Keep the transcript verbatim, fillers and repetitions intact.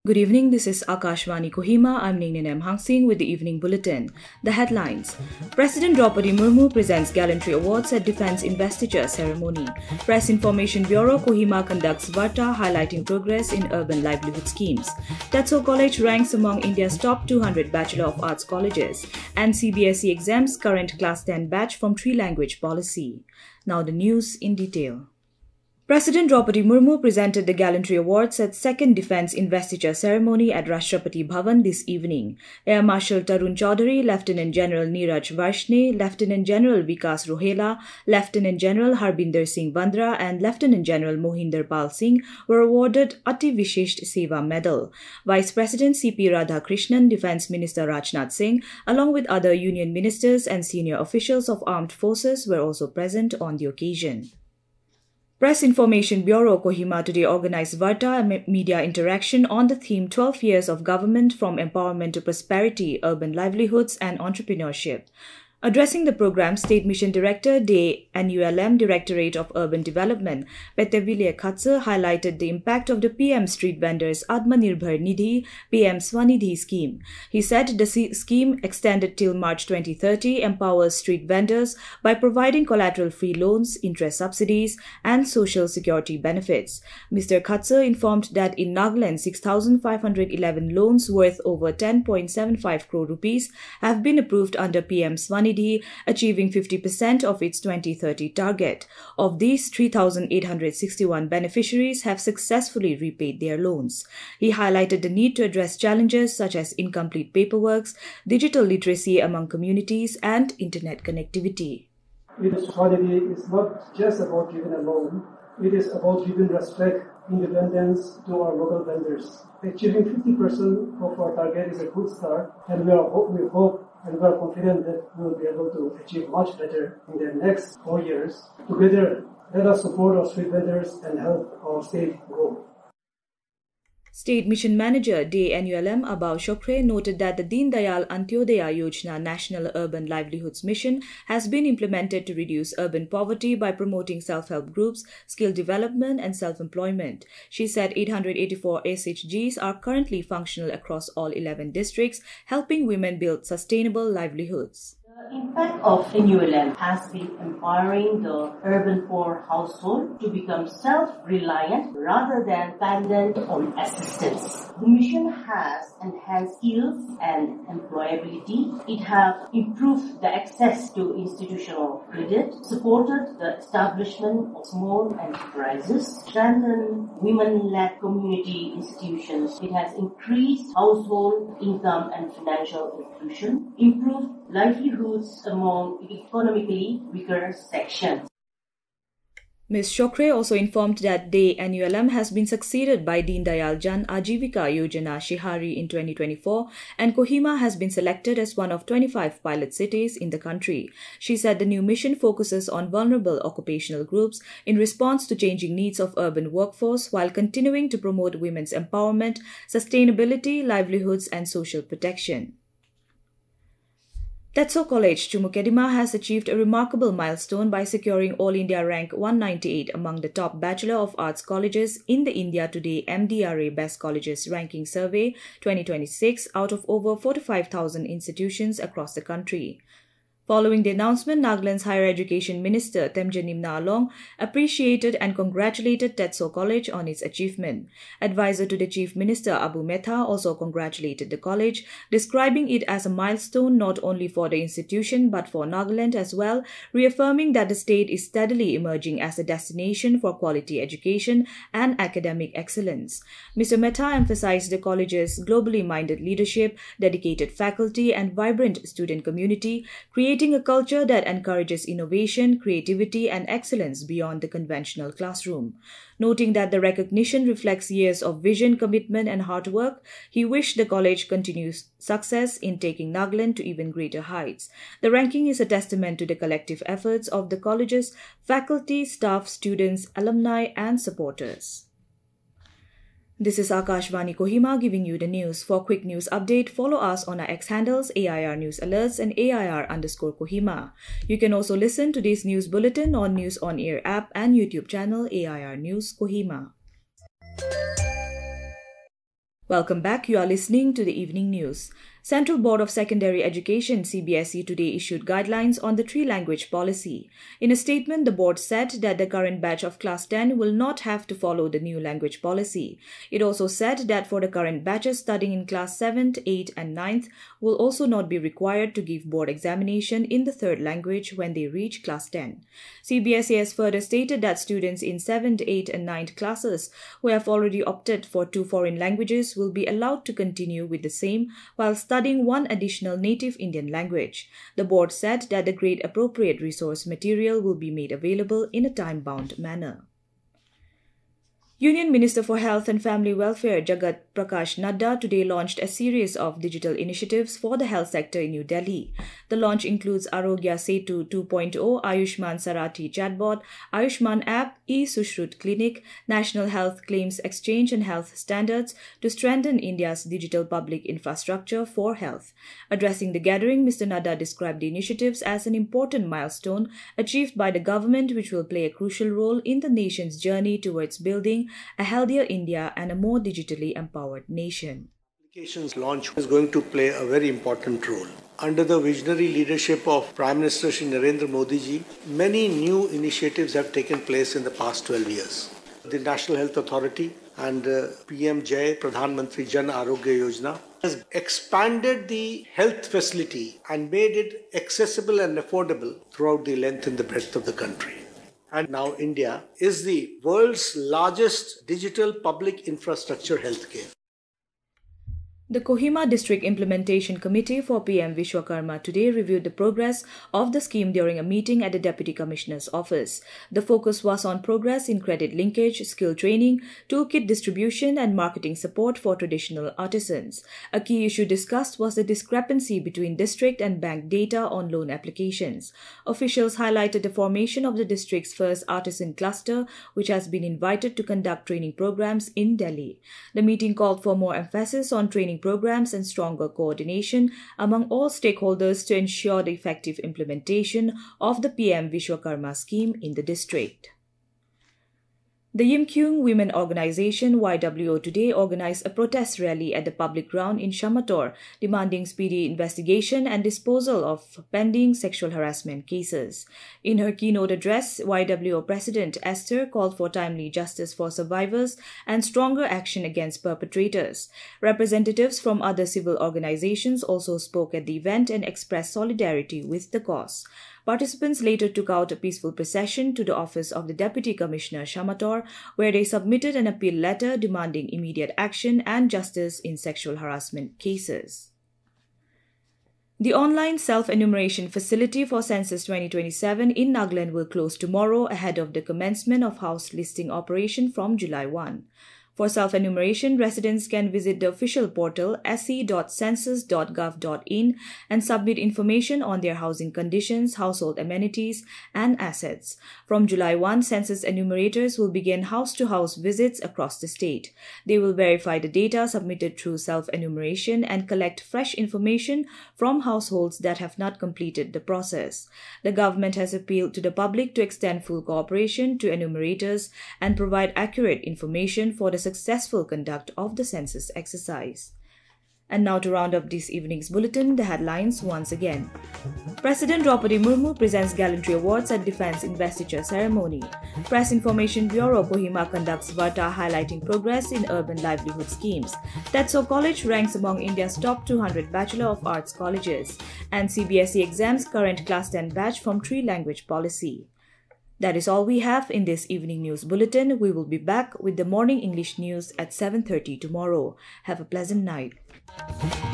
Good evening, this is Akashvani Kohima. I'm Ningnin M. Hangsing with the Evening Bulletin. The headlines. President Draupadi Murmu presents Gallantry Awards at Defence Investiture Ceremony. Press Information Bureau Kohima conducts Varta highlighting progress in urban livelihood schemes. Tetso College ranks among India's top two hundred Bachelor of Arts colleges. And C B S E exempts current Class ten batch from three-language policy. Now the news in detail. President Draupadi Murmu presented the Gallantry Awards at second Defence Investiture Ceremony at Rashtrapati Bhavan this evening. Air Marshal Tarun Chaudhary, Lieutenant General Neeraj Varshney, Lieutenant General Vikas Rohela, Lieutenant General Harbinder Singh Bandra and Lieutenant General Mohinder Pal Singh were awarded Ati Vishisht Seva Medal. Vice President C P Radhakrishnan, Defence Minister Rajnath Singh, along with other union ministers and senior officials of armed forces were also present on the occasion. Press Information Bureau Kohima today organized Varta, a media interaction on the theme twelve years of Government from Empowerment to Prosperity, Urban Livelihoods and Entrepreneurship. Addressing the program, State Mission Director, D A N U L M Directorate of Urban Development, Pettaville Khatse, highlighted the impact of the P M Street Vendors Atmanirbhar Nidhi P M Swanidhi scheme. He said the scheme, extended till March twenty thirty, empowers street vendors by providing collateral-free loans, interest subsidies, and social security benefits. Mister Khatse informed that in Nagaland, six thousand five hundred eleven loans worth over ten point seven five crore rupees have been approved under P M Swanidhi, achieving fifty percent of its twenty thirty target. Of these, three thousand eight hundred sixty-one beneficiaries have successfully repaid their loans. He highlighted the need to address challenges such as incomplete paperwork, digital literacy among communities, and internet connectivity. Swanidhi is not just about giving a loan, it is about giving respect, independence to our local vendors. Achieving fifty percent of our target is a good start, and we, are, we hope and we are confident that we will be able to achieve much better in the next four years. Together, let us support our street vendors and help our state grow. State Mission Manager, D A N U L M Abhav Chokre, noted that the Deen Dayal Antyodaya Yojana National Urban Livelihoods Mission has been implemented to reduce urban poverty by promoting self-help groups, skill development and self-employment. She said eight hundred eighty-four S H Gs are currently functional across all eleven districts, helping women build sustainable livelihoods. The impact of N U L M has been empowering the urban poor household to become self-reliant rather than dependent on assistance. The mission has enhanced skills and employability. It has improved the access to institutional credit, supported the establishment of small enterprises, strengthened women-led community institutions. It has increased household income and financial inclusion, improved livelihoods among economically weaker sections. Miz Chokre also informed that D A N U L M has been succeeded by Deen Dayal Jan Ajivika Yojana Shihari in twenty twenty-four, and Kohima has been selected as one of twenty-five pilot cities in the country. She said the new mission focuses on vulnerable occupational groups in response to changing needs of urban workforce while continuing to promote women's empowerment, sustainability, livelihoods and social protection. Tetso College, Chumukedima has achieved a remarkable milestone by securing All India rank one ninety-eight among the top Bachelor of Arts colleges in the India Today M D R A Best Colleges Ranking Survey twenty twenty-six out of over forty-five thousand institutions across the country. Following the announcement, Nagaland's Higher Education Minister Temja Nimna Along appreciated and congratulated Tetso College on its achievement. Advisor to the Chief Minister Abu Metha also congratulated the college, describing it as a milestone not only for the institution but for Nagaland as well, reaffirming that the state is steadily emerging as a destination for quality education and academic excellence. Mister Metha emphasized the college's globally minded leadership, dedicated faculty and vibrant student community, creating creating a culture that encourages innovation, creativity, and excellence beyond the conventional classroom. Noting that the recognition reflects years of vision, commitment, and hard work, he wished the college continues success in taking Nagaland to even greater heights. The ranking is a testament to the collective efforts of the college's faculty, staff, students, alumni, and supporters. This is Akashvani Kohima giving you the news. For quick news update, follow us on our X handles A I R News Alerts and A I R underscore Kohima. You can also listen to this news bulletin on News On Air app and YouTube channel A I R News Kohima. Welcome back. You are listening to the evening news. Central Board of Secondary Education C B S E today issued guidelines on the three-language policy. In a statement, the board said that the current batch of Class ten will not have to follow the new language policy. It also said that for the current batches studying in Class seventh, eighth and ninth will also not be required to give board examination in the third language when they reach Class ten. C B S E has further stated that students in seventh, eighth and ninth classes who have already opted for two foreign languages will be allowed to continue with the same while studying one additional native Indian language. The board said that the grade-appropriate resource material will be made available in a time-bound manner. Union Minister for Health and Family Welfare Jagat Prakash Nadda today launched a series of digital initiatives for the health sector in New Delhi. The launch includes Arogya Setu two point oh, Ayushman Sarathi chatbot, Ayushman app, e-Sushrut Clinic, National Health Claims Exchange and health standards to strengthen India's digital public infrastructure for health. Addressing the gathering, Mister Nadda described the initiatives as an important milestone achieved by the government which will play a crucial role in the nation's journey towards building a healthier India and a more digitally empowered nation. Applications launch is going to play a very important role. Under the visionary leadership of Prime Minister Shri Narendra Modi ji, many new initiatives have taken place in the past twelve years. The National Health Authority and uh, P M Jai Pradhan Mantri Jan Arogya Yojana has expanded the health facility and made it accessible and affordable throughout the length and the breadth of the country. And now India is the world's largest digital public infrastructure healthcare. The Kohima District Implementation Committee for P M Vishwakarma today reviewed the progress of the scheme during a meeting at the Deputy Commissioner's office. The focus was on progress in credit linkage, skill training, toolkit distribution and marketing support for traditional artisans. A key issue discussed was the discrepancy between district and bank data on loan applications. Officials highlighted the formation of the district's first artisan cluster, which has been invited to conduct training programs in Delhi. The meeting called for more emphasis on training programs and stronger coordination among all stakeholders to ensure the effective implementation of the P M Vishwakarma scheme in the district. The Yimkyung Women Organization Y W O today organized a protest rally at the public ground in Shamator, demanding speedy investigation and disposal of pending sexual harassment cases. In her keynote address, Y W O President Esther called for timely justice for survivors and stronger action against perpetrators. Representatives from other civil organizations also spoke at the event and expressed solidarity with the cause. Participants later took out a peaceful procession to the office of the Deputy Commissioner Shamator, where they submitted an appeal letter demanding immediate action and justice in sexual harassment cases. The online self-enumeration facility for Census twenty twenty-seven in Nagaland will close tomorrow ahead of the commencement of house listing operation from July first. For self-enumeration, residents can visit the official portal s e dot census dot gov dot in and submit information on their housing conditions, household amenities, and assets. From July first, census enumerators will begin house-to-house visits across the state. They will verify the data submitted through self-enumeration and collect fresh information from households that have not completed the process. The government has appealed to the public to extend full cooperation to enumerators and provide accurate information for the successful conduct of the census exercise. And now to round up this evening's bulletin, the headlines once again. President Draupadi Murmu presents Gallantry Awards at Defence Investiture Ceremony. Press Information Bureau Kohima conducts Varta highlighting progress in urban livelihood schemes. Tetso College ranks among India's top two hundred Bachelor of Arts colleges. And C B S E exams current Class ten batch from three-language policy. That is all we have in this evening news bulletin. We will be back with the morning English news at seven thirty tomorrow. Have a pleasant night.